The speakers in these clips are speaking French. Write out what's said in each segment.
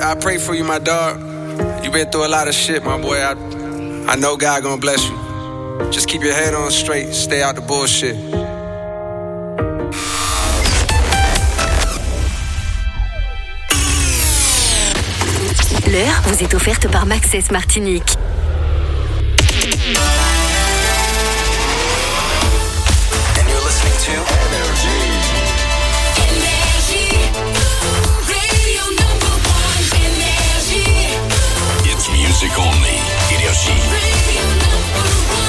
I pray for you, my dog. You been through a lot of shit, my boy. I know God gonna bless you. Just keep your head on straight. Stay out the bullshit. L'heure vous est offerte par Maxès Martinique. And you're listening to Energy. Radio number one, Energy. It's music only. Energy. Radio number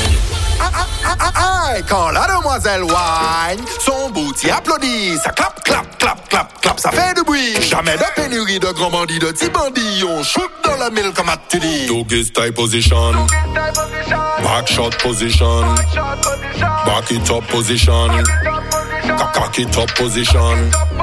one. Quand la demoiselle whine, son booty applaudit, ça clap, clap, clap, clap, clap, ça fait du bruit. Jamais de pénurie de grands bandits, de petits bandits, on shoot dans la mille comme tu dis. Doggy style position, back shot position, back it up position, cock it up position.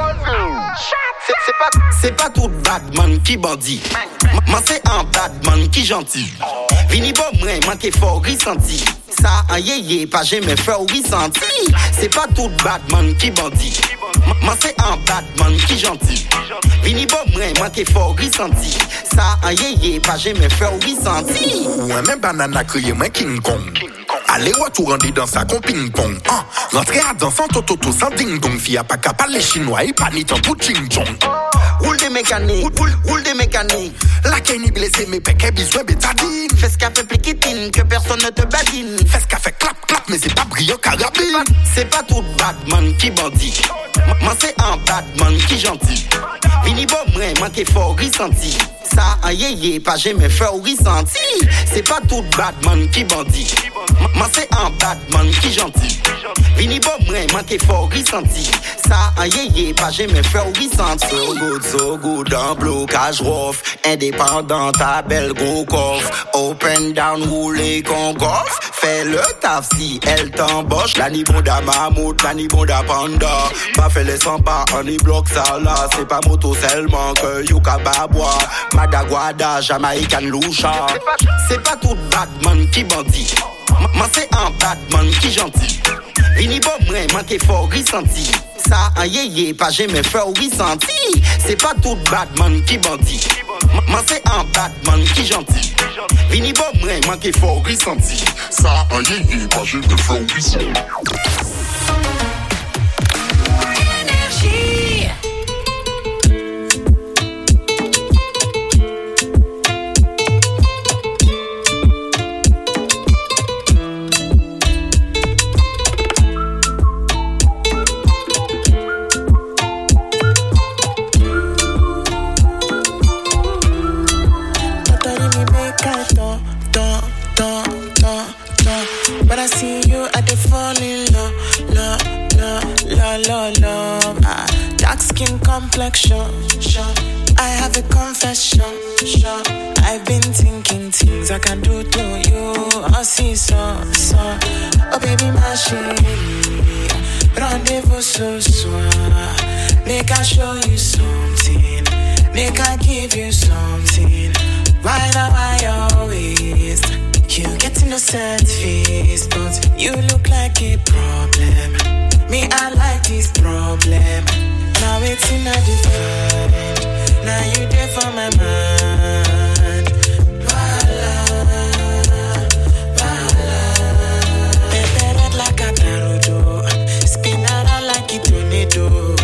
C'est pas tout badman qui bandit. Moi c'est un badman qui gentil. Vini bon moi manqué fort ressenti. Ça un yéyé pas jamais fait ressenti. C'est pas tout badman qui bandit. Moi c'est un badman qui gentil. Vini bon moi manqué fort ressenti. Ça un yéyé pas jamais fait ressenti. Ouais même banana crié moi King Kong. Allez retour rendu dans sa con ping-pong. Rentrer à danser toto sans ding-dong. Fille a pas qu'à parler chinois et pas ni tant pour ching-chong. Roule des mécaniques, roule des mécaniques. La Kenny blessée mais péquet besoin bétadine. Fais ce qu'a fait pliquitine, que personne ne te badine. Fais ce qu'a fait clap clap mais c'est pas brillant carabine. C'est pas tout badman qui bandit. Moi c'est un badman qui gentil. Vini bon moi manqué fort ressenti. Ça un yéyé pas jamais fait ressenti. C'est pas tout badman qui bandit. Moi c'est un badman qui gentil. Vini bon moi manqué fort ressenti. Ça un yéyé pas jamais fait ressenti. So good en blocage rough. Indépendant ta belle gros coffre. Open down rouler con goff. Fais le taf si elle t'embauche. La niveau d'Amamout, la niveau d'Apanda. Pas fait les 100 pas, on y bloque ça là. C'est pas moto seulement que Yuka Babwa. Madaguada, Jamaican Loucha. C'est pas tout badman qui bandit. Moi c'est un badman qui gentil. Vini bon moi manqué fort ressenti. Ça un yéyé pas jamais fait ressenti. C'est pas tout badman qui bandit. Moi c'est un badman qui gentil. Vini bon moi manqué fort ressenti. Ça un yéyé pas jamais fait ressenti. But I see you, I dey fall in love. Dark skin complexion. I have a confession. I've been thinking things I can do to you. I see so. Oh baby, my chérie, rendezvous ce soir. Make I show you something. Make I give you something. Why now I always. You get innocent face, but you look like a problem. Me, I like this problem. Now it's in a different. Now you there for my mind. Baby, red like a tarodo. Spin around like a tornado.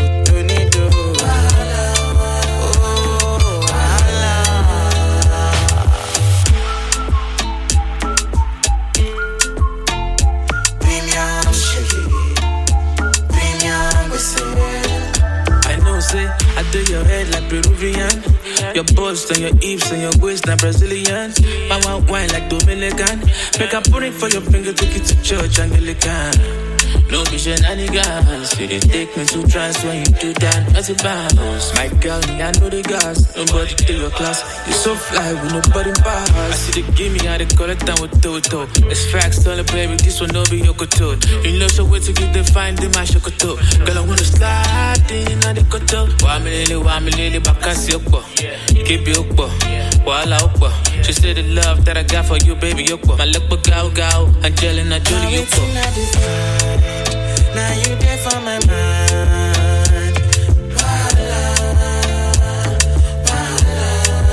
I do your head like Peruvian. Your bust and your hips and your waist like Brazilian. My wine like Dominican. Make a pudding for your finger, take it to church Anglican. No be shenanigans. You didn't take me to trance when you do that. That's a bounce. My girl, me, I know the gas. Nobody do your class. You so fly with nobody pass. I see the gimme, how they call it down with Toto. It's facts, tell it, baby, this one no be your koto. You know so wait to give the fine, the my shokoto. Girl, I wanna slide in on the koto. Wa me lily, bakasi okbo. Keep you okbo. Wala okbo. She said the love that I got for you, baby, okbo. My look but gao, Angelina Jolie okbo. Now you there for my mind. Wala.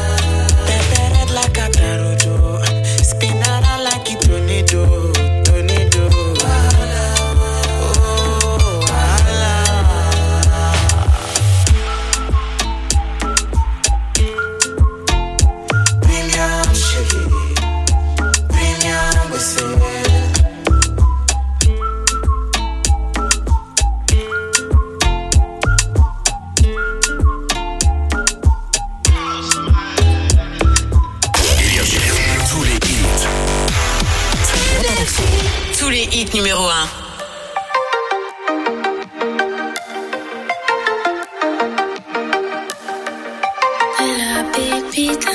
hit numéro 1. La pépite.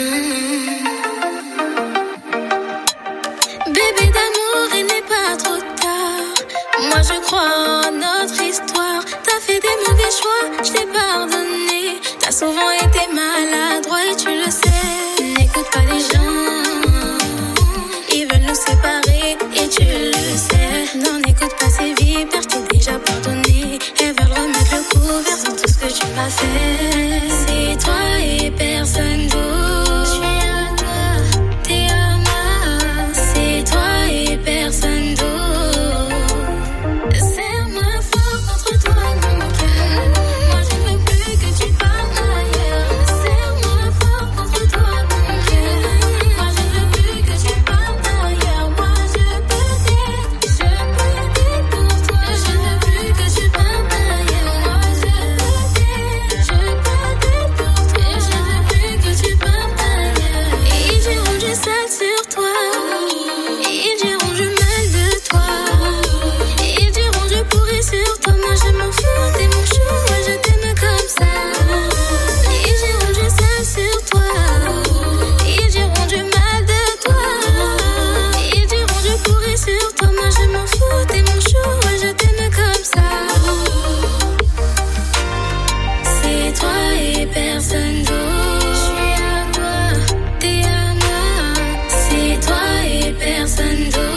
Bébé d'amour, il n'est pas trop tard. Moi je crois en notre histoire. T'as fait des mauvais choix, je t'ai pardonné. T'as souvent été maladroit et tu le sais. N'écoute pas les gens, ils veulent nous séparer et tu le sais. Non, n'écoute pas ces vipères, je t'ai déjà pardonné. Elles veulent remettre le couvert sur tout ce que tu m'as fait. C'est toi et personne d'autre. Je suis à toi, t'es à moi. C'est toi et personne d'autre. Serre-moi fort contre toi mon cœur. Moi je ne veux plus que tu parles ailleurs. Serre-moi fort contre toi mon cœur. Moi je ne veux plus que tu parles ailleurs. Moi je peux t'aider pour toi. Je ne veux plus que tu parles ailleurs. Moi je peux t'aider pour toi. Je ne veux plus que tu parles ailleurs. Et j'ai rendu sale sur toi. Et j'ai rendu mal de toi. Et j'ai rendu pourri sur toi. Moi je m'en fous, t'es mon chou. Moi je t'aime comme ça. Et j'ai rendu sale sur toi. Et j'ai rendu mal de toi. Et j'ai rendu pourri sur toi. Moi je m'en fous, t'es mon chou. Moi je t'aime comme ça. C'est toi et personne d'autre. Je suis à toi, t'es à moi. C'est toi et personne d'autre.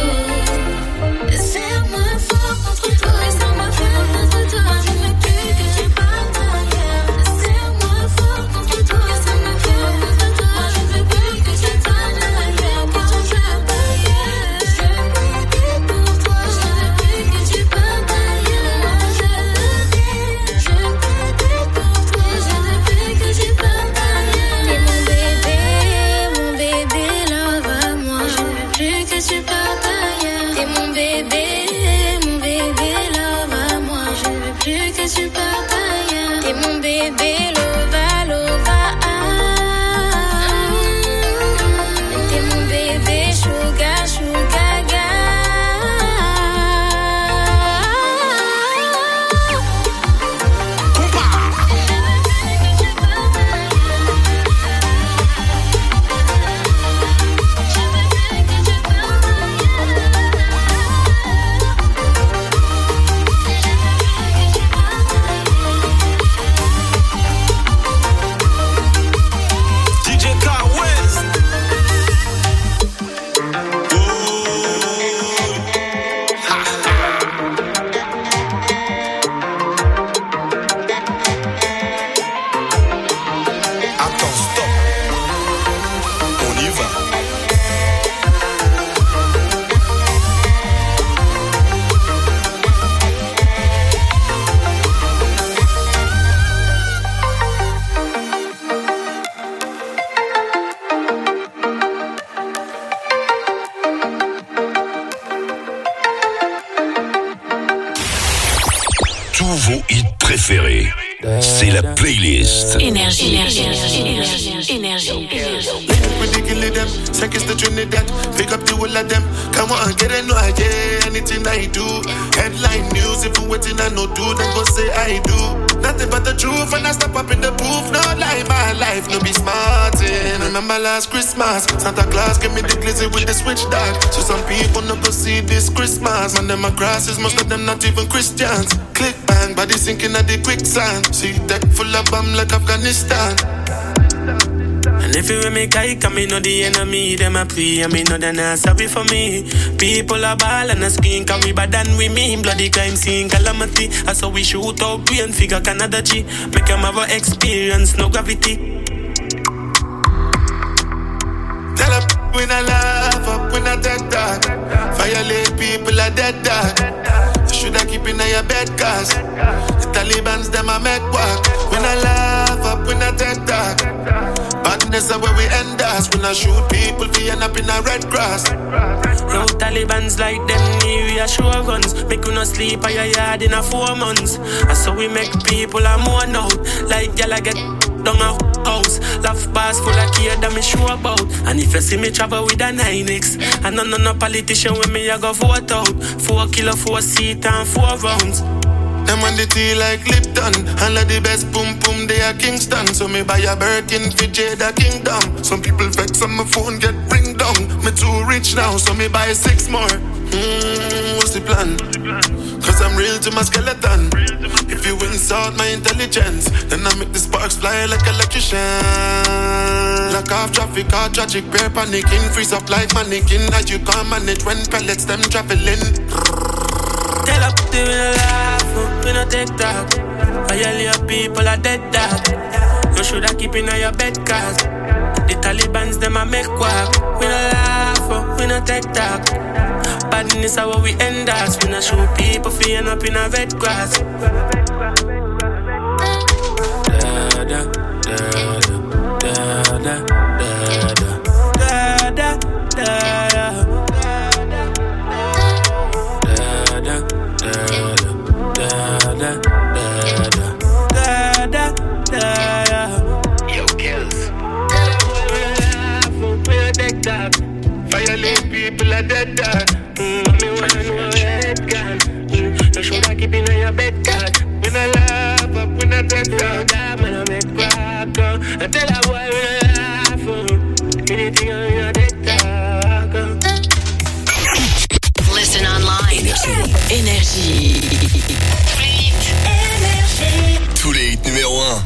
Serre-moi fort contre toi. Serre-moi fort contre toi. Je ne veux plus que tu parles ailleurs. Serre-moi fort contre toi. Serre-moi fort contre toi. Je ne veux plus que tu parles ailleurs. Moi je veux ailleurs. Je peux t'aider pour toi. Je ne veux plus que tu parles ailleurs. Moi je peux t'aider. Je peux t'aider pour toi. Je ne veux plus que tu parles ailleurs. T'es mon bébé love à moi. Je ne veux plus que tu parles ailleurs. T'es mon bébé love à moi. Je ne veux plus que tu parles ailleurs. T'es mon bébé love à. T'es mon bébé sugar ga. DJ Car West. Attends, stop. On y va. Tous vos hits préférés. C'est la playlist. Énergie. Ridiculous them, seconds to Trinidad. Pick up the whole of them. Come on, get a no idea. Anything I do. Headline news, if you waiting, I no do. Then go say I do. Nothing but the truth, and I step up in the booth. No lie, my life, no be smartin'. Remember last Christmas, Santa Claus gave me the glizzy with the switch dog. So some people no go see this Christmas. And them my grasses, most of them not even Christians. Click bang, body sinking at the quicksand. See deck full of bomb like Afghanistan. And if you make I come, know the enemy, them a pray, and me know they're not sorry for me. People are ball and a skin, can we bad than we mean. Bloody crime scene, calamity. That's how we shoot out brain figure Canada G. Make them have a experience, no gravity. Tell up when I laugh up, when I dead dog. Violate people are dead dog. You shoulda keep in your bed, cause the Taliban's them a make work. When I laugh up, when I dead dog. Badness is where we end us. When I shoot people, we end up in a red grass. Yo, Taliban's like them new sure guns. Make you not sleep at your yard in a 4 months. And so we make people a mourn out. Like y'all get down a house. Laugh by pass full of care that me sure about. And if you see me travel with a 9X, and no politician with me, I go vote out. 4 kilo, 4 seat and 4 rounds. Them on the tea like Lipton. All of the best boom boom, they are Kingston. So me buy a Birkin for Jada Kingdom. Some people vex on my phone, get ring down. Me too rich now, so me buy 6 more. What's the plan? Cause I'm real to my skeleton. If you insult my intelligence, then I make the sparks fly like electrician. Lock off traffic, all tragic, bear panicking. Freeze up like mannequin. As you can't manage when pellets them traveling. Tell up to me laugh, we no take that. All your people are dead dog. You shoulda keep in your bed cause the Talibans them a make quack. We no laugh, we no take that. Badness is how we end us. We no shoot people for end up in a red grass. Da da da da da da da da da. Yo, kills. Violate people are dead dog. Me wanna know a head gun. You shoulda keep in your bed dog. When I laugh up, when I dead dog. Man, I make crack. I tell a boy when I laugh up. Anything on your dead dog. Listen online. Énergie. Tous les hits numéro 1.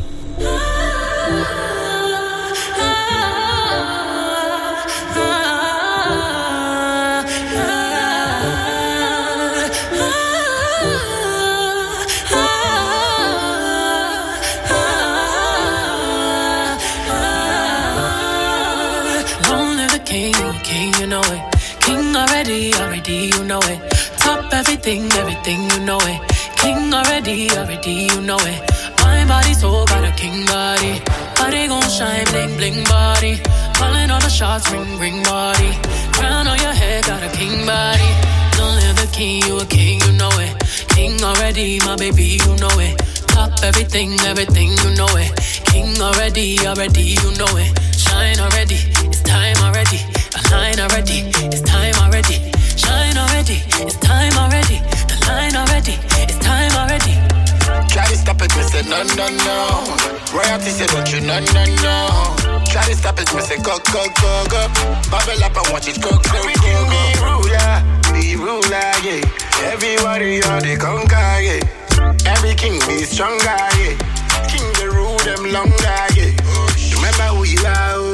Already, you know it. Top everything, you know it. King already, you know it. My body so got a king body. Body gon' shine, bling, bling body. Calling all the shots, ring, ring body. Crown on your head, got a king body. Don't live the king, you a king, you know it. King already, my baby, you know it. Top everything, you know it. King already, you know it. Shine already, it's time already. Align already, it's time already. Shine already, it's time already. The line already, it's time already. Try to stop it, me say no, no, no. Royalty say don't you, no, no, no. Try to stop it, me say go, go, go, go. Bubble up and watch it go, go, go, go. Be ruler, yeah. Everybody on the conquer, yeah. Every king be stronger, yeah. King the rule them longer, yeah. Remember who you are, oh.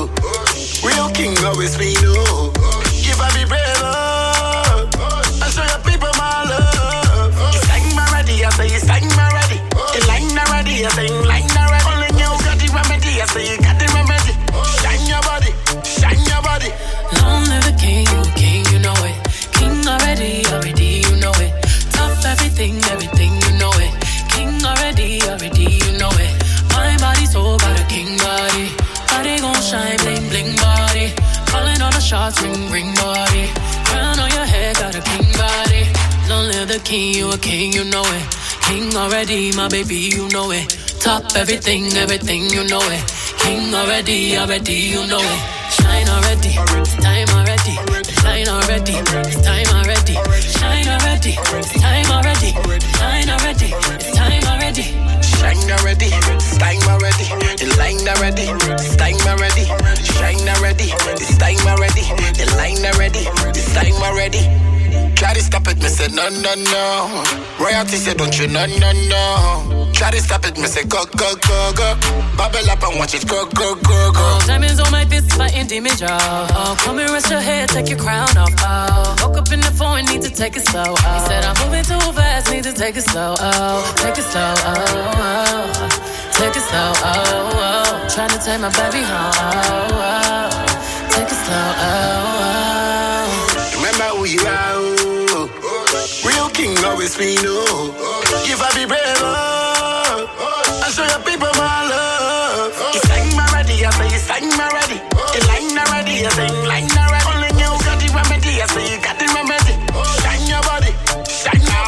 Real king always be no. Give up be brave, oh. I show your people my love. You sang my ready, I say you sang my ready. You line already, I say you line already. Only you got the remedy, I say you got the remedy. Shine your body, shine your body. Long live the king, you know it. King already, you know it. Top everything, you know it. King already, you know it. My body so got a king body. Body gon' shine, bling, bling body. Calling all the shots, ring, ring body. Crown on your head, got a king body. Long live the king, you a king, you know it. King already, my baby, you know it. Top everything, you know it. King already, you know it. Shine already, it's time already. Shine already, it's time already. Shine already, it's time already. Shine already, it's time already. Shine already, it's time already. The line already, it's time already. Shine already, it's time already. The line already, it's time already. Try to stop it, me say no, no, no. Royalty say don't you, no, no, no. Try to stop it, me say go, go, go, go. Bubble up and watch it go, go, go, go. Diamonds on my fist, my intimate jaw. Oh, come and rest your head, take your crown off. Oh, woke up in the phone, need to take it slow. Oh, he said I'm moving too fast, need to take it slow. Oh, take it slow. Oh, oh, take it slow. Oh, oh, trying to take my baby home. Oh, oh, take it slow. Oh, oh. Remember who you are. Real king always be no. Give up be brave, oh. I show your people my love. You sang my ready, I say you sang my ready. You line already, I say you line already. Only you got the remedy, I say you got the remedy. Shine your body, shine your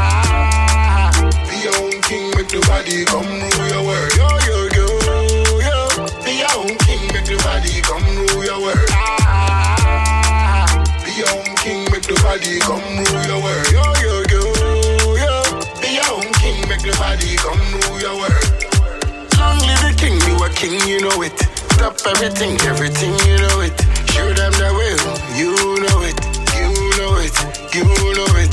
body. Be your own king, make the body come rule your world. Yo, yo, yo, yo. Be your own king. stop everything, everything, you know it. Show them the way, you know it, you know it, you know it.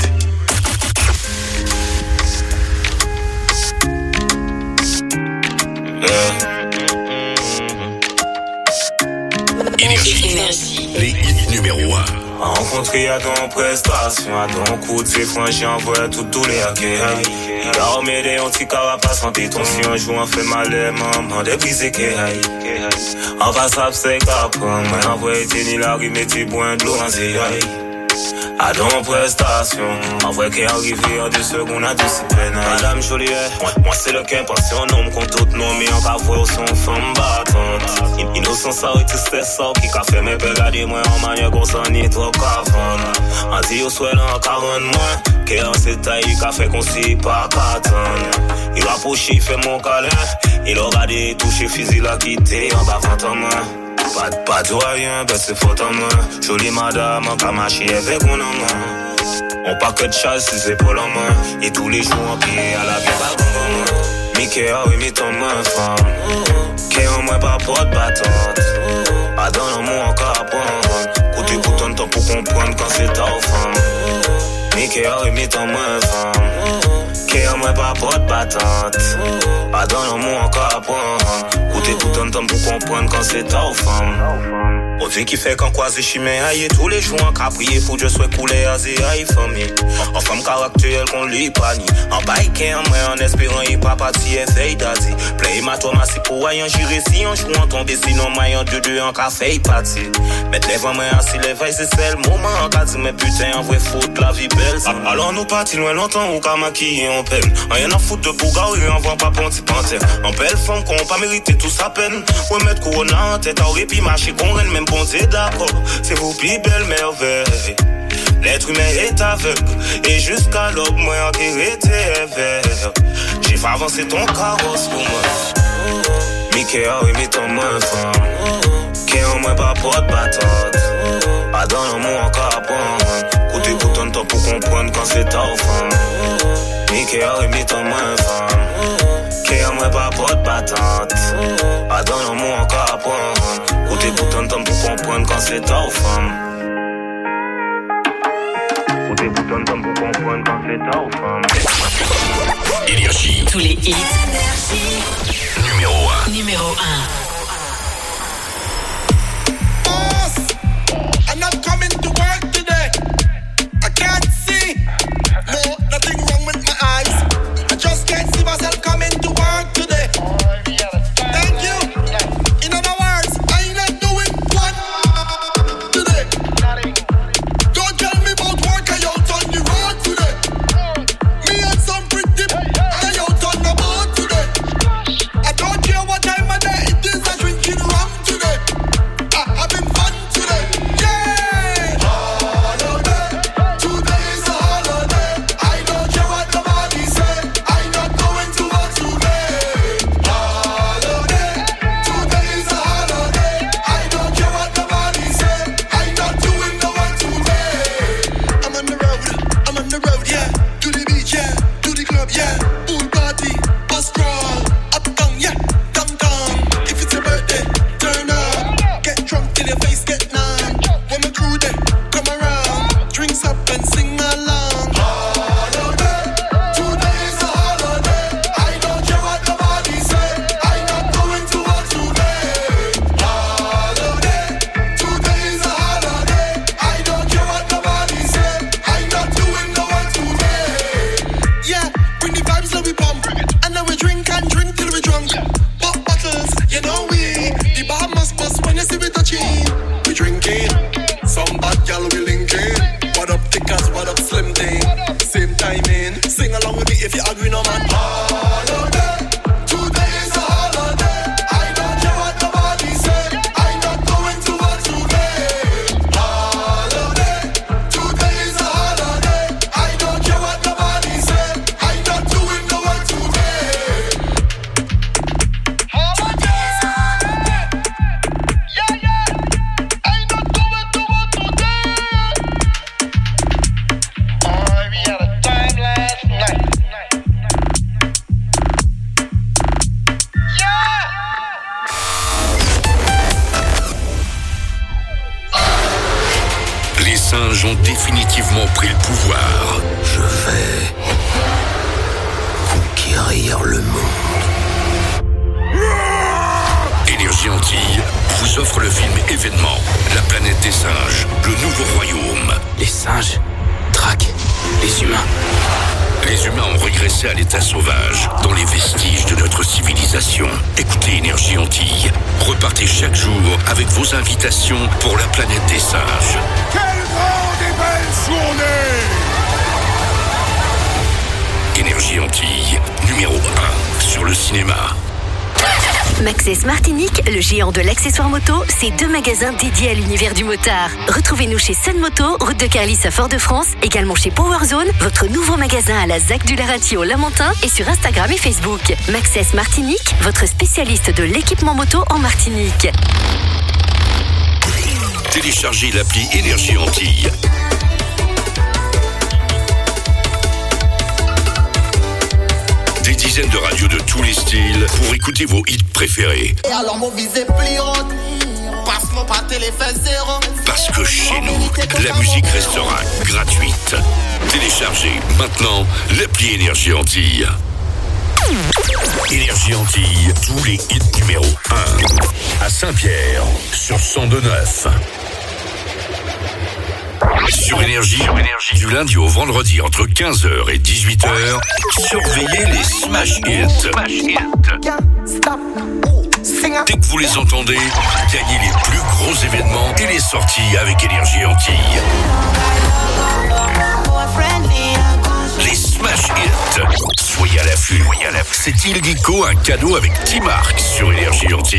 Énergie. Les hits numéro 1. Rencontré à ton prestation, à ton coup de ses franchis, envoie tous les hackers. Il a remis un petit carapace, santé ton si un jour on fait mal, maman, des brisés qui aille. En face à c'est capable, moi envoie ni la rime, tu bois de l'eau en zéaille. À ton prestation, en vrai qu'est arrivé en 2 secondes à 2 peine. Madame Joliet, moi c'est le qu'un passion, nom qu'on tout nom, mais en cas voir son femme battante. Innocent ça et tout c'est ça qui qu'a fait mes pères garder moi en manière qu'on s'en est trop qu'avant. En dit au souhait en 40 mois, qu'est en cette taille qu'a fait qu'on s'y pas qu'attendre. Il va pocher, fait mon câlin, il aura des touches physiques à quitter en bas fantôme. Pas de rien, ben c'est faute en main. Jolie madame, en camaché avec mon homme. On paquet de chasse, ses épaules en main. Et tous les jours en pied à la vie, pas bon. Mickey a remis ton main, femme. Qu'est en moi pas porte battante. A dans l'amour encore à prendre. Côté bouton de temps pour comprendre quand c'est ta femme. Mickey a remis ton main, femme. Qu'est en moi pas porte battante. A dans l'amour encore à prendre. Côté bouton de temps pour comprendre quand c'est ta femme. On dit qui fait qu'en croise chimé aïe tous les jours en cas prier pour Dieu soit coulé à zé aïe famille. En femme caractère qu'on lui pani. En bike en moi en espérant y pas parti et fait d'adi. Play ma toi ma si pour aïe en juré si en joue en tomber sinon moi en deux en café parti. Mettre les vents moi assis les veilles c'est le moment en cas dit mais putain en vrai faute la vie belle. Alors nous partis loin longtemps ou qu'à maquiller en peine. Rien à foutre de bouga ou en voit pas ponti panthère. En belle femme qu'on pas mérité tout sa peine. Ouais mettre corona en tête aurait pu marcher qu'on renne même bon c'est d'accord, c'est vous plus belle merveille. L'être humain est aveugle et jusqu'à l'aube moi en était vert. J'ai fait avancer ton carrosse pour moi. Mickey a remis ton main femme. Qu'est en moi pas porte battante. A dans l'amour encore à prendre. Côté bouton de temps pour comprendre quand c'est ta femme. Mickey a remis ton main femme. Qu'est en moi pas porte battante. A dans l'amour encore à prendre. Côté bouton de temps pour comprendre quand c'est ta femme. Côté bouton de temps pour comprendre quand c'est ta femme. Énergie. Tous les hits. Numéro 1. Numéro 1. I'm not coming to work today. I can't see. No, nothing wrong with my eyes. I just can't see myself coming to work today. Thank you. In other words, I ain't not doing one today. Don't tell me about work, I out on the road today. Me and some pretty I out on the boat today. I don't care what time of day it is. singes ont définitivement pris le pouvoir. Je vais conquérir le monde. Énergie Antilles vous offre le film événement La planète des singes, le nouveau royaume. Les singes traquent les humains. Les humains ont régressé à l'état sauvage, dans les vestiges de notre civilisation. Écoutez Énergie Antilles. Repartez chaque jour avec vos invitations pour la planète des singes. Quelle grande et belle journée! Énergie Antilles, numéro 1 sur le cinéma. Maxxess Martinique, le géant de l'accessoire moto, c'est 2 magasins dédiés à l'univers du motard. Retrouvez-nous chez Sun Moto, route de Carlis à Fort-de-France, également chez Powerzone, votre nouveau magasin à la ZAC du Larentie au Lamentin et sur Instagram et Facebook. Maxxess Martinique, votre spécialiste de l'équipement moto en Martinique. Téléchargez l'appli Énergie Antilles. Des dizaines de radios de tous les styles pour écouter vos hits préférés. Et alors mon visé plus haute, passe-moi pas téléphone zéro. Parce que chez nous, la musique restera gratuite. Téléchargez maintenant l'appli Énergie Antilles. Énergie Antilles, tous les hits numéro 1. À Saint-Pierre, sur 102.9. Sur Énergie, du lundi au vendredi entre 15h et 18h, surveillez les Smash Hits. Dès que vous les entendez, gagnez les plus gros événements et les sorties avec Énergie Antilles. Les Smash Hits. Soyez à l'affût. C'est illico, un cadeau avec T-Mark sur Énergie Antilles.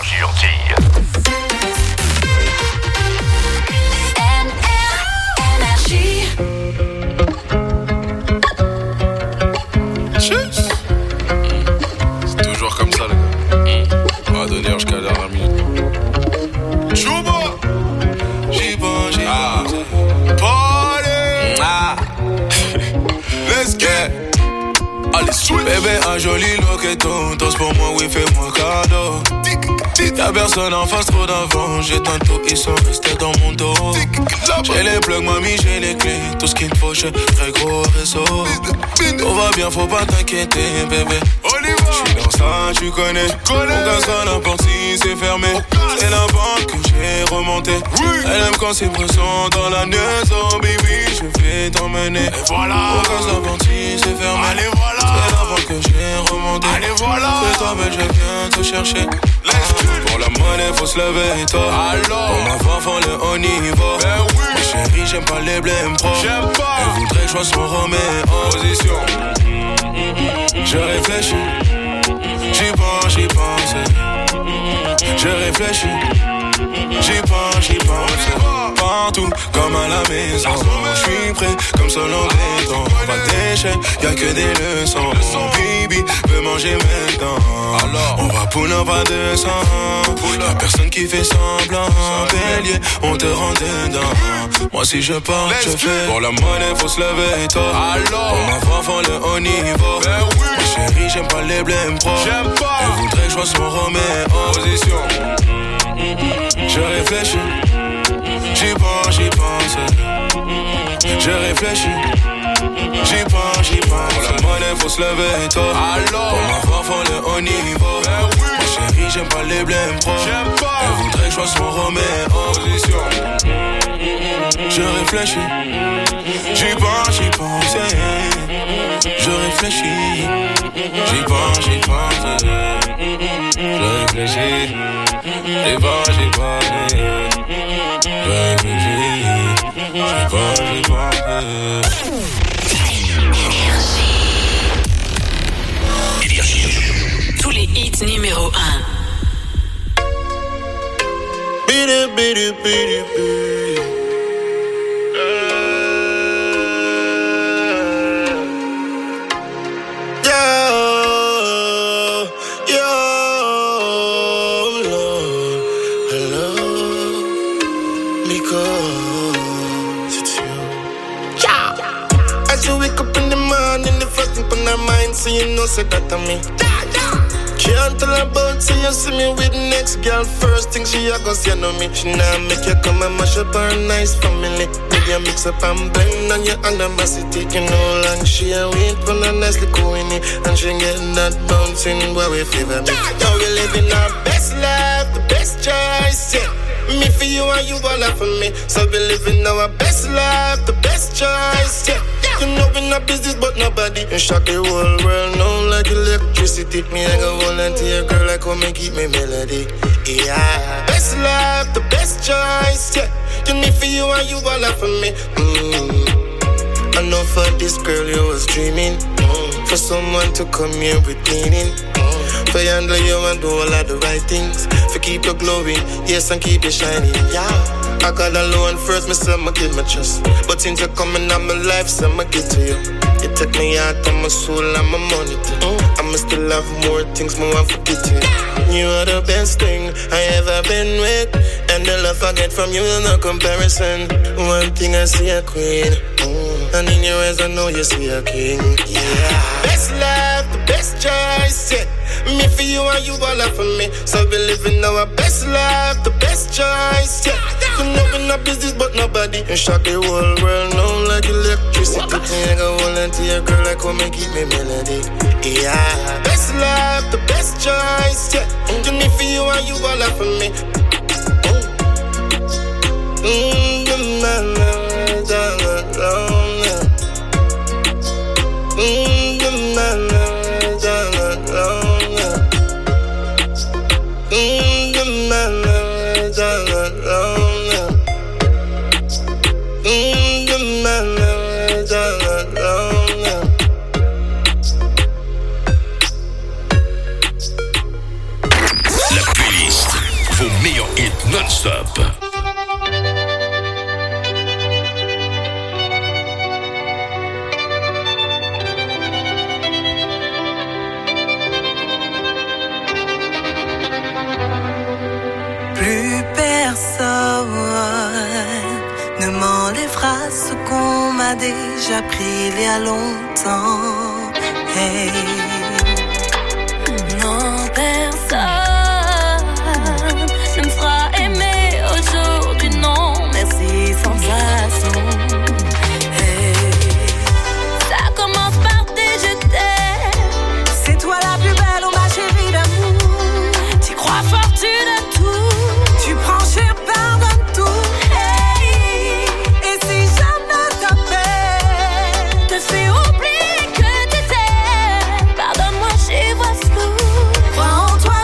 C'est toujours comme ça, les gars. On va donner jusqu'à la dernière minute. Chouba! J'y pense. Party! Let's get! Allez, switch! Bébé, un joli loqueton. Tous pour moi, oui, fais-moi cadeau. Y'a personne en face, trop d'avant. J'ai tantôt, ils sont restés dans mon dos. J'ai les plugs, mamie, j'ai les clés. Tout ce qu'il me faut, j'ai très gros réseau. Tout va bien, faut pas t'inquiéter, bébé. J'suis dans ça, tu connais. On casse à la porte si c'est fermé. C'est la banque que j'ai remonté. Elle aime quand c'est présent dans la maison, baby. Je vais t'emmener. Et voilà. On casse la porte si c'est fermé. Allez, voilà. C'est la banque que j'ai remonté. Allez, voilà. C'est toi, mais je viens te chercher. Pour la monnaie, faut se lever et toi. Pour ma voix, faut le haut niveau. Ben oui. Ma chérie, j'aime pas les blèmes pro. J'aime pas. Elle voudrait que je sois son Roméo. Position. Je réfléchis. J'y pense. Je réfléchis. J'y pense. Partout, comme à la maison. J'suis prêt, comme seul en béton. Pas de déchets, y'a que des leçons. Baby, veut manger maintenant. Alors, on va pull up à 200. Y'a personne qui fait semblant. Bélier, on te rend dedans. Moi si je pars, je fais. Pour la monnaie, faut se lever et toi. Alors, pour ma voix, faut le haut niveau. Ben oui. Ma chérie, j'aime pas les blèmes pro. J'aime pas. Elle voudrait que je sois son Roméo. Position. Je réfléchis. J'y pense. Je réfléchis. J'y pense. Pour la monnaie, faut se lever et toi. Alors, pour ma voix, faut le haut niveau. Ben oui. Ma chérie, j'aime pas les blèmes pro. J'aime pas. Elle voudrait que je sois son Roméo. Position. Je réfléchis. J'y pense. Je réfléchis. J'y pense. Je réfléchis. J'y pense. Énergie. Tous les hits numéro 1. So you know, say that to me. Can't tell about, so you see me with next girl. First thing she a go say no me. She nah make you come and mash up her nice family. you mix up and blend on your animosity. You know, long she a wait for a nice little winnie, and she getting that bouncing boy we favor me. Now we living our best life, the best choice, yeah. Me for you and you all for me. So we living our best life, the best choice, yeah. You know we not business but nobody. You shock the whole world now like electricity. Me I go volunteer girl like come and keep me melody. Yeah, best life, the best choice, yeah. You need for you and you all for me. I know for this girl you was dreaming, for someone to come here with meaning, for you handle you and do all of the right things, for keep you glowing, yes, and keep you shining, yeah. I got alone first, me say I'ma give my trust, but since you're coming out my life, so I'ma get to you. You take me out of my soul and my money too. I'ma still have more things, more want to get to you. You are the best thing I ever been with, and the love I get from you is no comparison. One thing I see a queen, and in your eyes I know you see a king. Yeah, best life, the best choice, yeah. Me for you and you all for me. So we living our best life, the best choice, yeah. You know we not business but nobody. You shock the whole world now like electricity. I go volunteer girl like come and keep me melody. Yeah, best life, the best choice, yeah. You need for you and you all for me. La playlist, vos meilleurs hits non-stop. Plus personne ne m'enlèvera ce qu'on m'a déjà pris il y a longtemps. Hey. Non, personne ne me fera aimer aujourd'hui, non, merci, sans façon. Hey. Ça commence par des je t'aime. C'est toi la plus belle, oh ma chérie d'amour. Tu crois fort, tu donnes tout. Tu prends cher, pardonne tout. Hey. Et si jamais ta peine te fait oublier que tu t'aimes, pardonne-moi, j'y vois flou. Crois en toi.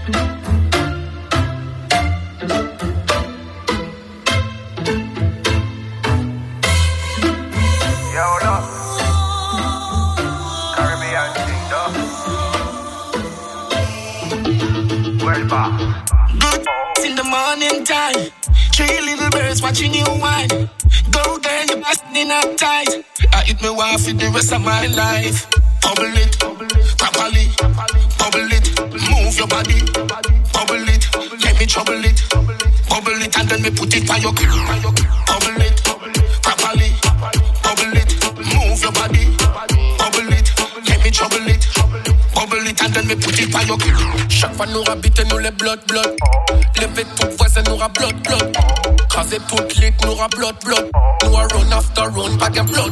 Good in the morning time. 3 little birds watching you whine. Go girl, you bustin' up tight. I hit me wife for the rest of my life. Bubble it, properly. Bubble it, move your body. Bubble it, let me trouble it. Bubble it and then me put it on your grill. Bubble it, properly. Bubble it, move your body. Bubble it, let me trouble it. Bubble it and then me put it on your grill. Chaque fois nous rabiter nous les blood. Lever tout voisin nous ra blood. Craser toute lit nous ra blood. Nous a run after run, bag of blood.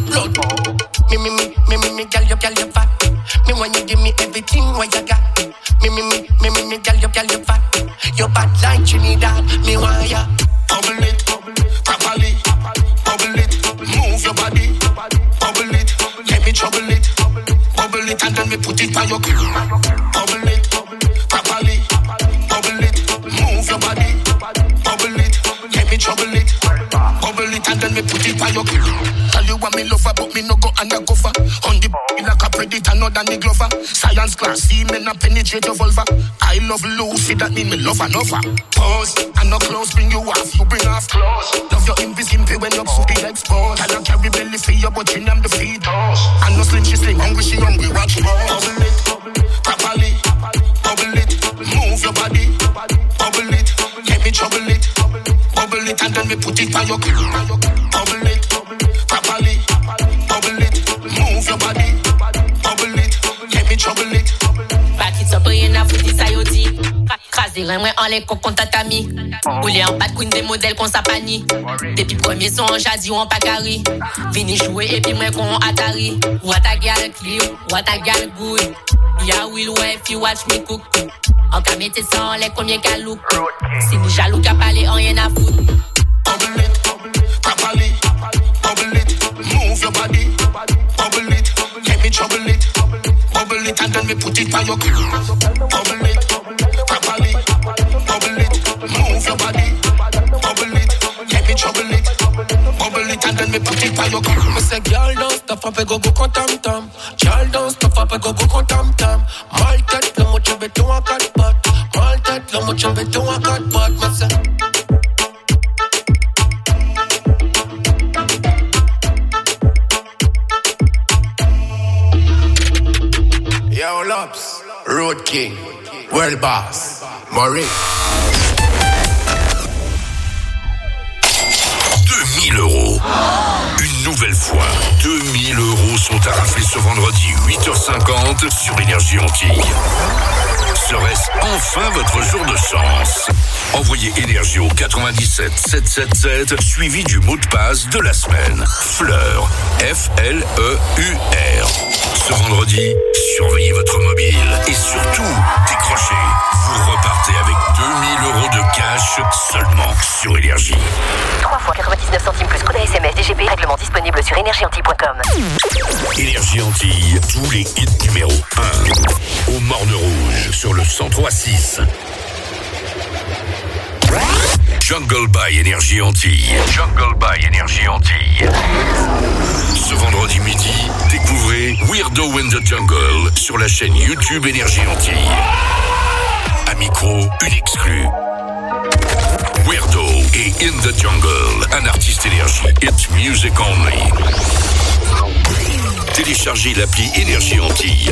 Me, girl, you fat. Me when you give me everything what you got. Me, girl, you fat. Your bad like Trinidad, me want ya. Bubble it, properly. Bubble it, move your body. Bubble it, let me trouble it. Bubble it and then me put it on your grill. Bubble it, properly. Bubble it, move your body. Bubble it, let me trouble it. Bubble it and then me put it on your grill. Tell you what me lover, but me no go undercover. On the like a predator, not than the glover. Science class, see me not penetrate your vulva. I love Lucy, that mean me love another. Pause, and no clothes bring you off, you bring off clothes. Love your invisible when you're super exposed. I don't carry belly for you, but you name the feed. And no slim, she slim, hungry, she hungry, watch more. Bubble it, properly. Bubble it, move your body. Bubble it, let me trouble it. Bubble it and then me put it on your grill. Bubble it, properly. Bubble it, move your body. Bubble it, let me trouble it. Back it up, rien à foutre, ça y dit. Craser moi en les cocons tatami. Rouler en bas de queen des modèles qu'on s'apanie. Depuis premier son, j'ai dit on pas carré. Vini jouer et puis moi qu'on Atari. What a gal clear, what a gal good. Yeah, will way if you watch me cook. En cas mettez ça en les combien qu'à look. Si ni jaloux qu'à parler, en rien à foutre. Bubble it, properly. Bubble it, move your body. Bubble it, let me trouble it. Bubble it and then me put it on your grill. Bubble it, properly. Bubble it, move your body. Bubble it, let me trouble it. Bubble it and then me put it on your grill. Me say, girl, don't stop up and go con tam. Girl, don't stop up and go con tam. Mal tête, le mot tu béton à 4 pattes. Mal tête, le mot tu béton à 4 pattes. Me say. Yo, Lops, Road King, World Boss, Maurice. 2000 €. Une nouvelle fois, 2000 € sont à rafler ce vendredi 8h50 sur Énergie Antilles. Serait-ce enfin votre jour de chance? Envoyez Énergie au 97 777 suivi du mot de passe de la semaine. Fleur, F-L-E-U-R. Ce vendredi, surveillez votre mobile et surtout, décrochez. Vous repartez avec 2000 € de cash seulement sur Énergie. 3 fois 99 centimes plus code SMS DGP. Règlement disponible sur énergieantilles.com. Énergie Antilles, tous les hits numéro 1. Au Morne Rouge, sur le 103.6. Jungle by Énergie Antilles. Jungle by Énergie Antilles. Ce vendredi midi, découvrez Weirdo in the Jungle sur la chaîne YouTube Énergie Antilles. À micro, une exclue. Weirdo et In the Jungle, un artiste énergie. It's music only. Téléchargez l'appli Énergie Antilles.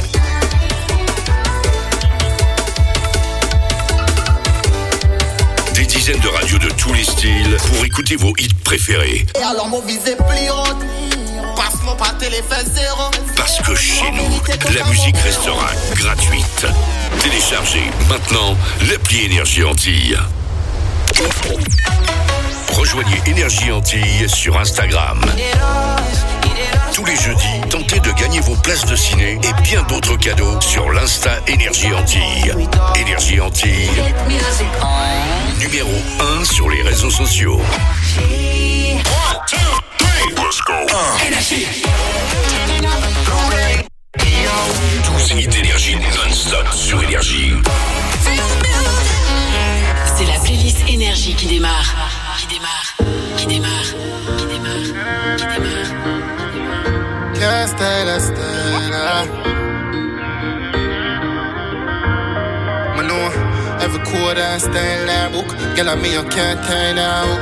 Des dizaines de radios de tous les styles pour écouter vos hits préférés. Et alors mon visé pliante, passe-moi pas téléphone zéro. Parce que chez nous, la musique restera gratuite. Téléchargez maintenant l'appli Énergie Antilles. Rejoignez Énergie Antilles sur Instagram. Tous les jeudis, tentez de gagner vos places de ciné et bien d'autres cadeaux sur l'Insta Énergie Antilles. Énergie Antilles, numéro 1 sur les réseaux sociaux. 1, 2, 3, let's go. Énergie. 12 hits d'énergie non-stop sur Énergie. Énergie qui démarre. Can't stay. I know every quarter and stay in that book. Girl, I me you can't turn out.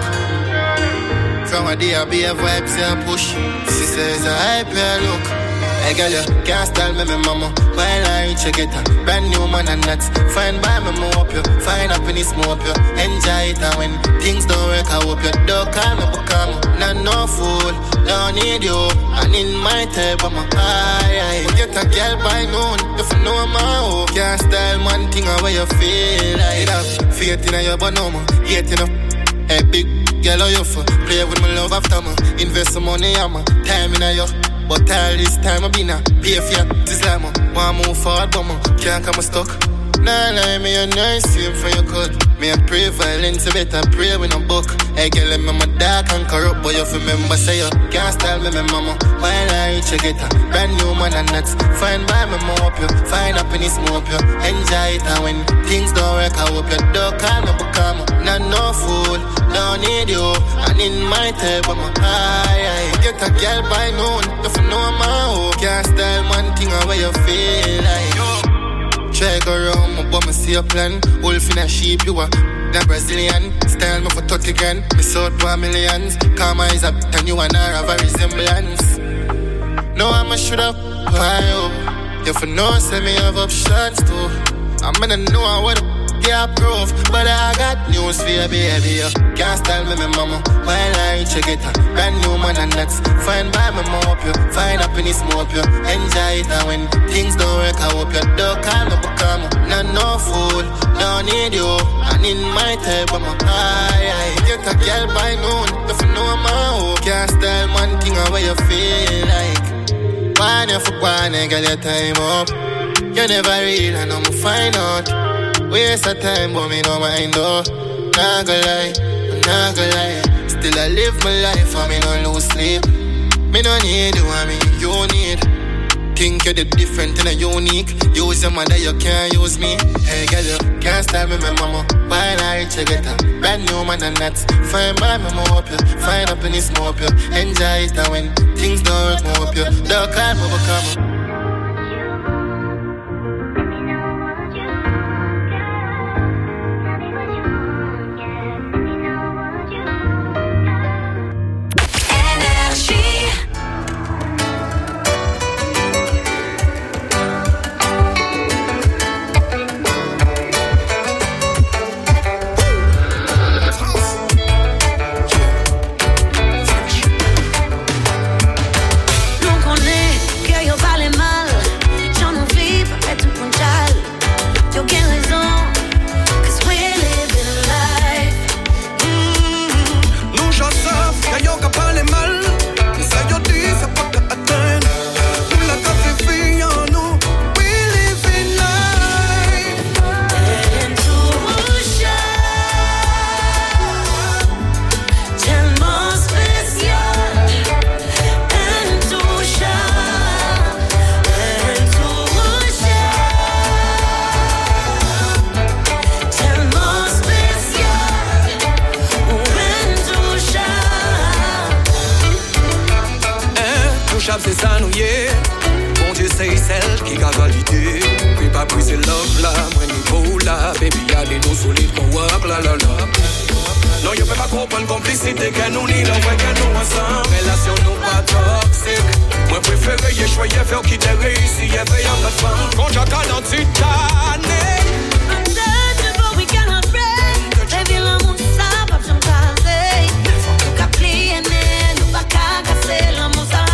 From a day I be a vibe, say I push. She says I pay look. Hey girl, you can't style me, mama. While I reach you get a brand new man and that's fine by me, more up you. Find happiness, more up you. Enjoy it and when things don't work, I hope you don't call me, become not no fool. Don't need you, and in my type, I'm a high. Get a girl by noon, if you know my hope. Can't style one thing away you feel like that. Faith in your but no more, yet enough. Hey big girl, how you for? Play with my love after me. Invest some money, I'm a time in you. But all this time I been a pay for you. This like me, want move forward but me can't come stuck. Nah, lie me a nice same for your cut. Me a pray violence, you better pray with no book. Hey girl, let me my dark and corrupt, but you remember say you can't style me, mama. While I reach you get a brand new man and that's fine by me, more up you. Find happiness, more up you. Enjoy it and when things don't work, I hope you don't call me, become not no fool. Don't need you, and in my type, I'm a high. Get a girl by noon, if you know my hope. Can't style one thing away you feel like. Try go around, my bum, see a plan. Wolf in a sheep, you are the Brazilian. Style me for 30 grand, me sold for millions. Karma is up, and you and I have a resemblance. No, I'm a shoot up, why up? If you know, say me have options too. I'm gonna know what yeah, proof, but I got news for you, baby. You can't style me, mama. While I reach you get a brand new man and that's fine by me, more up you. Find happiness, more up you. Enjoy it and when things don't work, I hope you don't call me, become not no fool. Don't need you, and in my type, I'm a high. Get a girl by noon, if you know my hope. Can't style one thing away you feel like. One you for one, girl, your time up. You never read, and I'm find out. Waste of time, but me no mind though. Not gonna lie. Still I live my life, and me no lose sleep. Me no need you, I mean you need. Think you're the different and a unique. Use your mother, you can't use me. Hey girl, you can't style me, my mama. While I reach you get a brand new man and that's fine by me, more up you. Find happiness, more up you. Enjoy it and when things don't work, more up you. Don't call me, become C'est ça nous y est. Bon Dieu c'est celle qui a validé. Puis pas briser love là, moi niveau là. Baby y'a des dos solides qu'on work la la la. Non y'a pas comprendre complicité qu'elle nous lie. Là ouais qu'elle nous ensemble. Relation nous pas toxique. Moi préfère y choisir faire qui t'est réussi. Y'a fait y'a pas de femme. Quand j'attends dans Titanic. Untouchable, we cannot break. Baby l'amour ça pas besoin de casser. Nous qu'à plier, nous pas qu'à casser. L'amour ça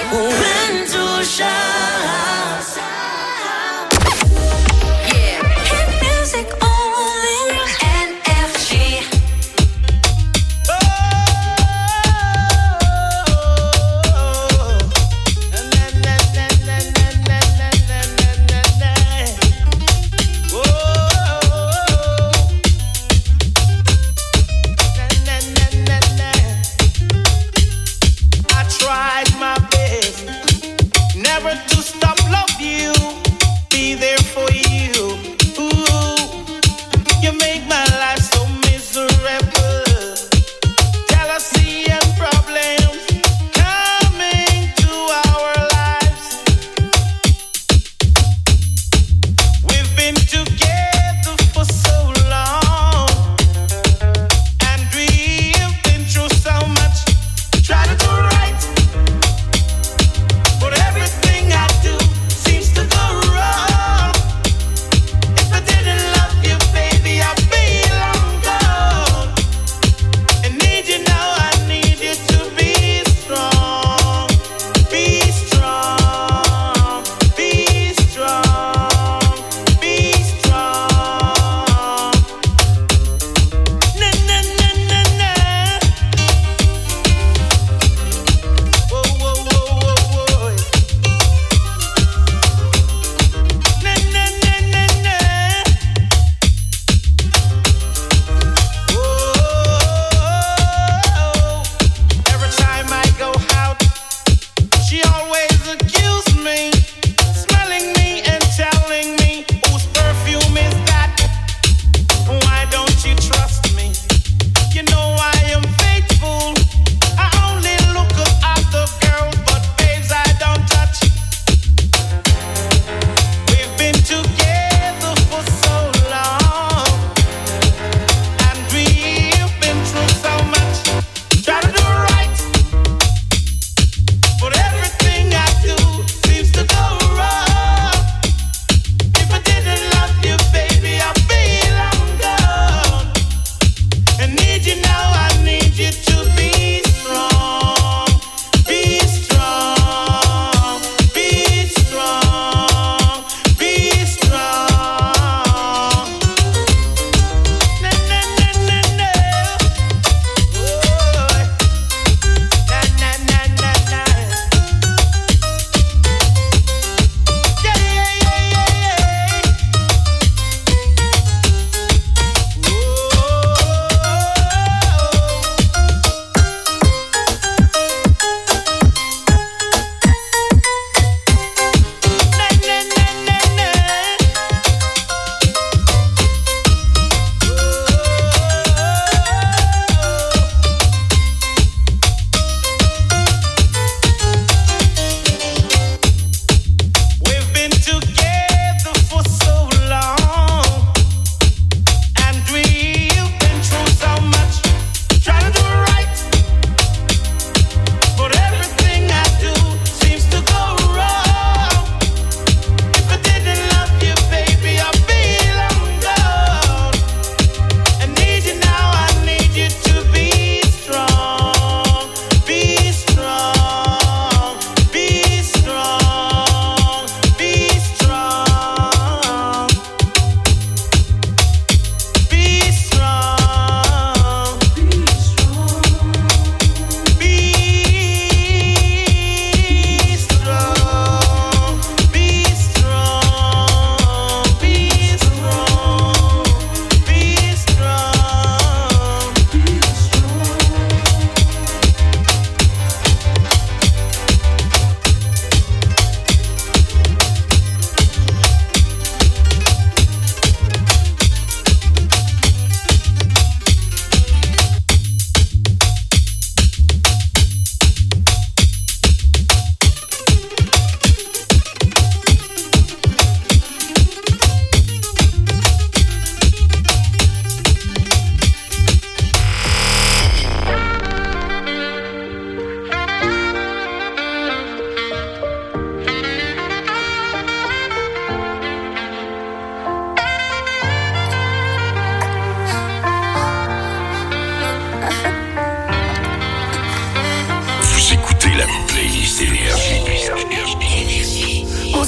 When to shine. But everything I do seems to go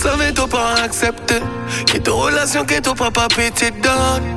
savez t'as pas accepté. Quitte relation que ton papa petit donne.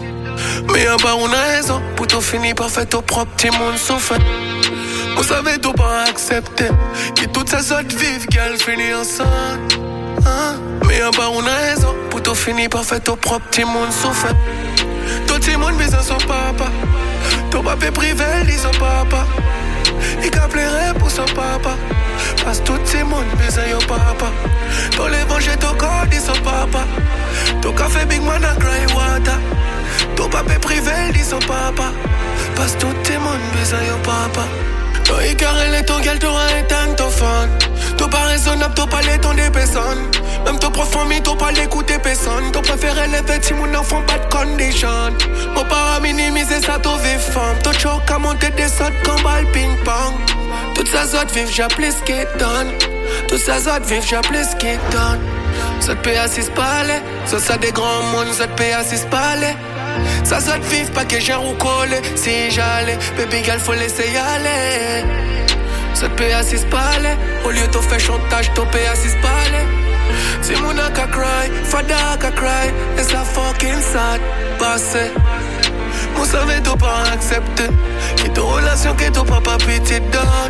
Mais en bas on a raison. Pour tout finir par faire ton propre petit monde souffre. Vous savez t'as pas accepté. Quitte toutes ces autres vives qu'elles finissent ensemble. Mais en bas on a raison. Pour tout finir par faire ton propre petit monde souffre. Tout petit monde besoin son papa. Ton papa privé dit son papa. Il plairait pour son papa. Parce que tout le monde besoin de papa. Ton l'évangile ton corps dit son papa. Ton café big man a cry water. Ton papa privé dit son papa. Parce que tout le monde besoin de papa. Ton écarrel et ton gueule t'aura éteint ton fan. Ton pas raisonnable, ton pas les ton des personnes. Même ton prof famille, ton pas l'écouter personne. Ton préféré les petits mon enfant pas de condition. Mon para minimiser ça ton vive femme. Ton choc à monter des sauts comme balle ping pong. Toutes ces autres vivent, j'appelle ce qui donne. Toutes ces autres vivent, j'appelle ce qui donne. Ça te paye à 6 palais. Ça des grands mondes, ça te paye à 6 palais. Ça te vive, pas que j'ai recollé. Si j'allais, baby girl, faut laisser y aller. Ça te paye à 6 palais. Au lieu de faire chantage, t'en paye à 6 palais. Si mon a qu'à cry, fada qu'à cry. Et ça fucking sad, passé. Vous savez t'as pas accepté. Quitte relation que ton papa petit donne.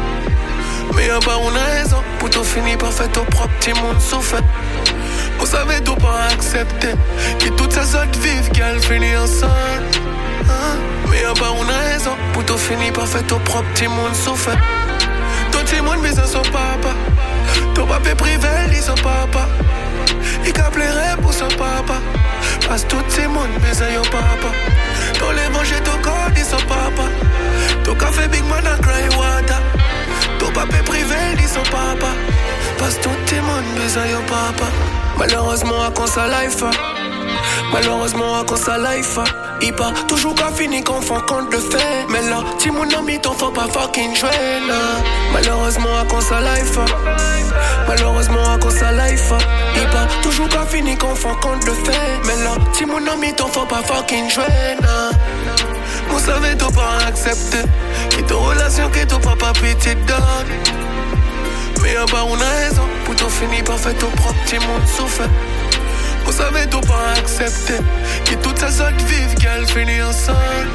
Mais en bas on a raison. Pour tout finir par faire ton propre petit monde souffre. Vous savez t'as pas accepté. Quitte toutes ces autres vives qu'elles finissent ensemble. Mais en bas on a raison. Pour tout finir par faire ton propre petit monde souffre. Ton petit monde besoin son papa. Ton papa privé dit son papa. Il plairait pour son papa. Parce que tout le monde besoin de papa. Ton l'évangile ton corps dit son papa. Ton café big man a cry water. Ton papa privé dit son papa. Parce que tout le monde besoin de papa. Malheureusement à cause sa life. Malheureusement à cause sa life. Il part toujours qu'à finir qu'on fait compte de fait. Mais là, si mon ami t'en faut pas fucking jouer là. Malheureusement à cause sa life. Malheureusement à cause sa life. Il part toujours qu'à finir qu'on fait compte de fait. Mais là, si mon ami t'en faut pas fucking jouer là. Vous savez t'as pas accepté. Quitte relation que ton papa petit donne. Mais en bas on a raison. Pour tout finir par faire ton propre petit monde souffre. Vous savez t'as pas accepté. Qui toutes ces autres vivent qu'elles finissent ensemble.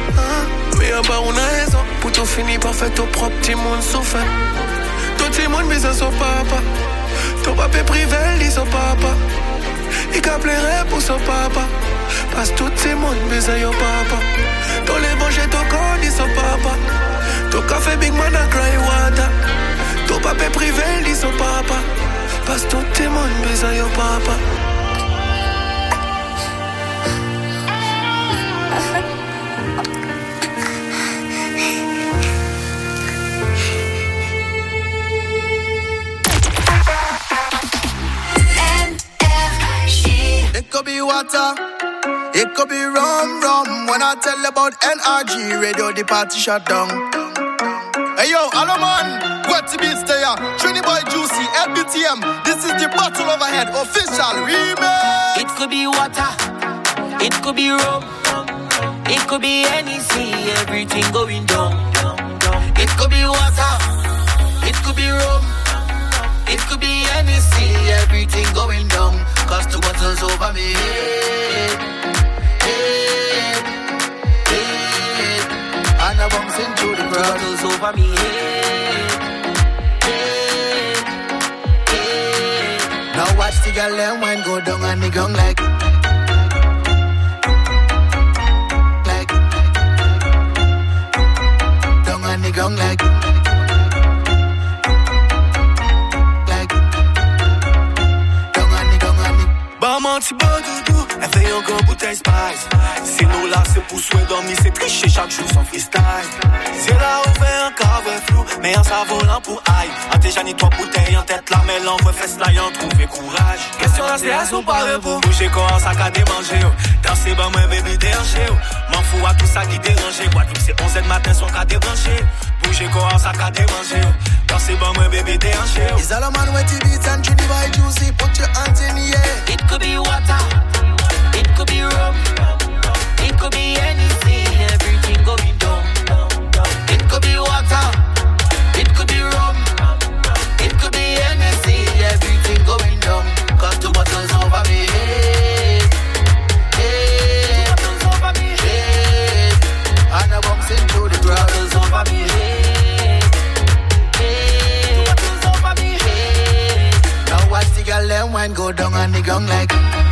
Mais en bas on a raison. Pour tout finir par faire ton propre petit monde souffre. Tout le monde besoin son papa. Ton papa privé dit son papa. Il plairait pour son papa. Parce que tout le monde besoin de papa. Ton l'évangile ton corps dit son papa. Ton café big man a cry water. Ton papa privé dit son papa. Parce que tout le monde besoin de papa. It could be water, it could be rum. When I tell about NRG radio, the party shut down. Hey yo, hello man, where to be stay here? Trini Boy Juicy, LBTM. This is the Bottle Overhead official remix. It could be water, it could be rum, it could be anything, everything going down. It could be water, it could be rum, it could be anything, everything going down. Cause the bottles over me. And I'm bouncing through the bottles over me. Now watch the girl and wine go down and the gong like down and the gong like Menti bon doudou, elle fait encore bouteille spice. C'est nous là, c'est pour souhait dormir, c'est tricher chaque jour sans freestyle. C'est là où fait un cave flou, mais un savon pour aïe. En déjà ni 3 bouteilles en tête, la mêle en vrai fesse là, y'en trouver courage. Question là, c'est à son parler pour bouger quand on sac à démanger. Danser, bah moi bébé déranger. M'en fous à tout ça qui dérange. Guadeloupe, c'est 11h du matin, son cas débranché. Bouger quand on sac à démanger. Danser, bah moi bébé déranger. Is all a man with the beats and Trini Boy Juicy, put your hands in the air. It could be water, it could be rum, it could be anything, everything going down. It could be water, it could be rum, it could be anything, everything going down. wine go down on the ground like.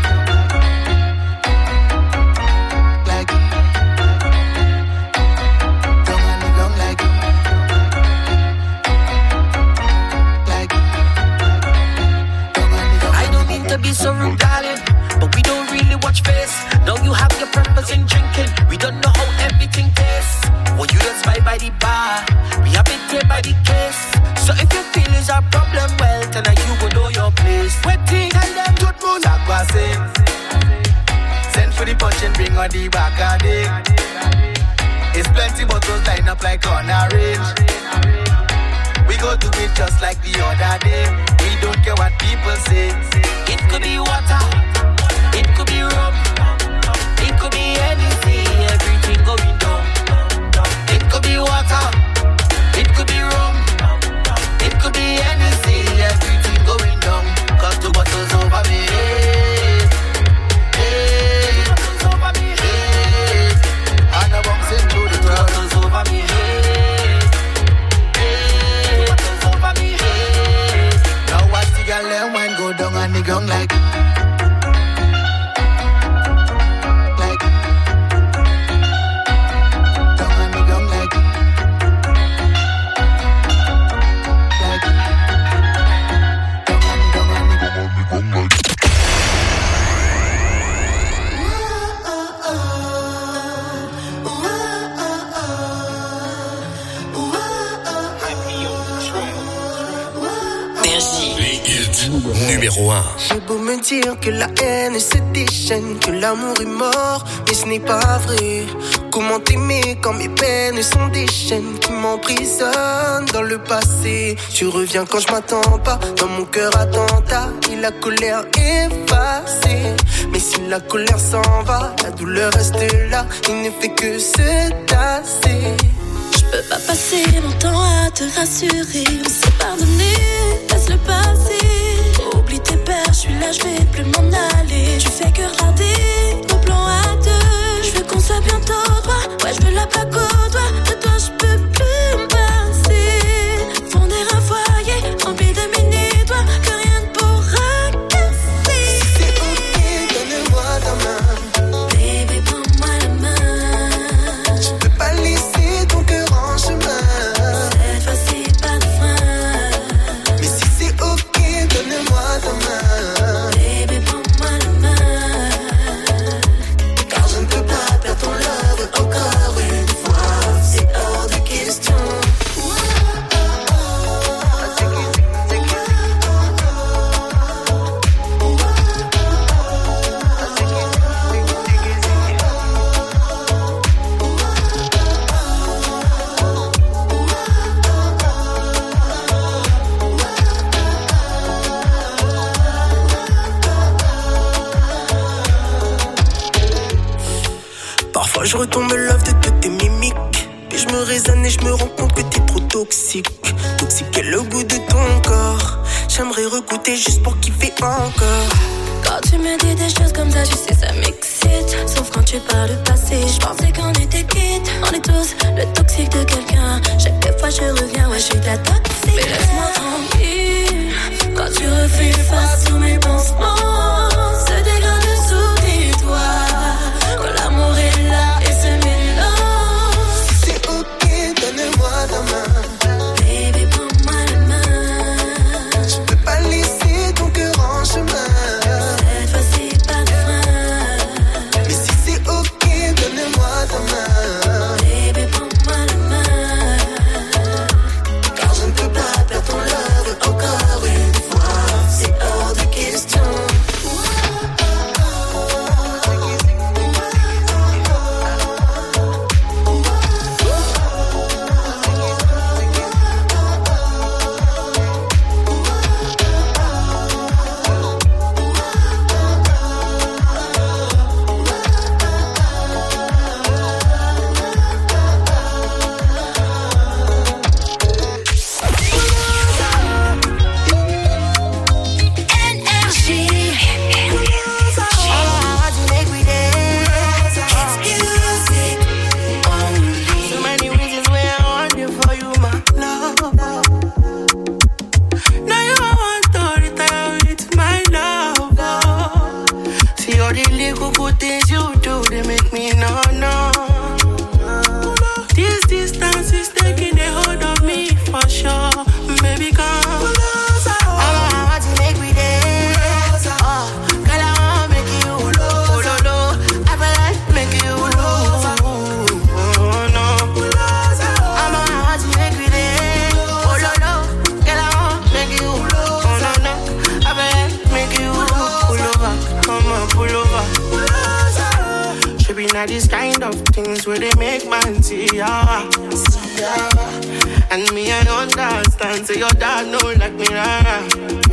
Be so rude, darling, but we don't really watch face. Now you have your purpose in drinking. We don't know how everything tastes. Well, you just buy by the bar, we have it here by the case. So if you feel is our problem, well, tonight you go know your place. Waiting, tell them good moon, send for the punch and bring on the back of it. It's plenty bottles line up like on a range. We go do it just like the other day. We don't care what people say. It could be water, it could be rum, it could be anything, everything going down. It could be water, it could be rum, it could be anything, everything going down. Cause two bottles over me, hey, bottles over me, hey, and I'm bouncing through the crowd. Bottles over me, hey, bottles over me, hey. Now watch the girl and wine go down on the ground like. Numéro 1. J'ai beau me dire que la haine se déchaîne, que l'amour est mort, mais ce n'est pas vrai. Comment t'aimer quand mes peines sont des chaînes qui m'emprisonnent dans le passé. Tu reviens quand je m'attends pas, dans mon cœur attentat et la colère effacée. Mais si la colère s'en va, la douleur reste là, il ne fait que se tasser. Je peux pas passer mon temps à te rassurer. On s'est pardonné, laisse le passé. Oublie tes peurs, je suis là, je vais plus m'en aller. Tu fais que regarder nos plans à deux. Je veux qu'on soit bientôt droit, ouais je veux la plaque au doigt. De toi je peux plus me passer. Fonder un foyer, rempli de mini-doigts que rien ne pourra casser. C'est ok, donne-moi ta main. Baby, prends-moi la main. Je peux pas laisser ton cœur en chemin. Cette fois-ci pas de frein. Mais si c'est ok, donne-moi ta main. Baby, prends-moi la main. Car je ne peux pas perdre ton love encore une fois. C'est hors de question. Parfois je retombe love de toutes tes mimiques. Puis je me raisonne et je me rends compte que t'es trop toxique. Toxique est le goût de ton corps. J'aimerais regoûter juste pour kiffer encore. Quand tu me dis des choses comme ça, tu sais ça m'excite. Sauf quand tu parles du passé, je pensais qu'on était quittes. On est tous le toxique de quelqu'un. Chaque fois je reviens, ouais je suis ta toxique. Mais laisse-moi tranquille. Quand tu refuses face tous mes pansements, se dégrade sous tes doigts. Quand l'amour est là et se mélange. C'est ok, donne-moi ta main. Baby, prends-moi la main. Je peux pas laisser ton cœur en chemin. Cette fois-ci pas de frein. Mais si c'est ok, donne-moi ta main. Baby, prends-moi la main. Car je ne peux pas perdre ton love the little good things you do, they make me no. This distance is taking a hold of me for sure. Baby, come. I want to make me dance. Oh, girl, I want to make you I feel like make you oh, no. I want to make me dance. Oh, no. Girl, I want to make you oh, no. I feel like make you pull over. Come on, pull over. Should be not these kind of things where they make man see ya. And me, I understand. Say your dad know like me, rara.